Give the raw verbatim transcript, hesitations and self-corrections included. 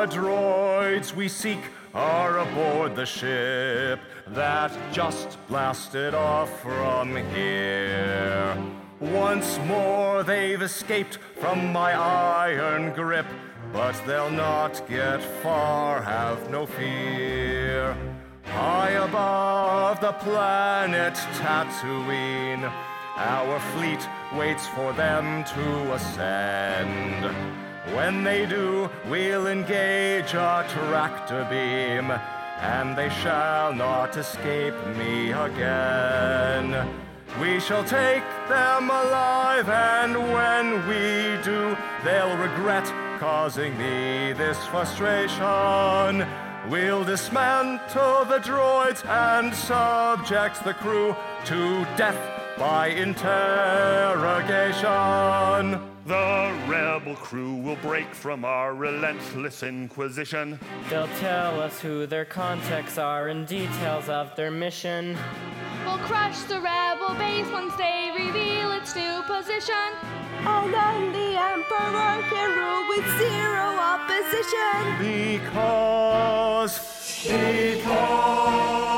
The droids we seek are aboard the ship that just blasted off from here. Once more they've escaped from my iron grip, but they'll not get far, have no fear. High above the planet Tatooine, our fleet waits for them to ascend. When they do, we'll engage our tractor beam, and they shall not escape me again. We shall take them alive, and when we do, they'll regret causing me this frustration. We'll dismantle the droids and subject the crew to death by interrogation. The rebel crew will break from our relentless inquisition. They'll tell us who their contacts are and details of their mission. We'll crush the rebel base once they reveal its new position. And then the Emperor can rule with zero opposition. Because, because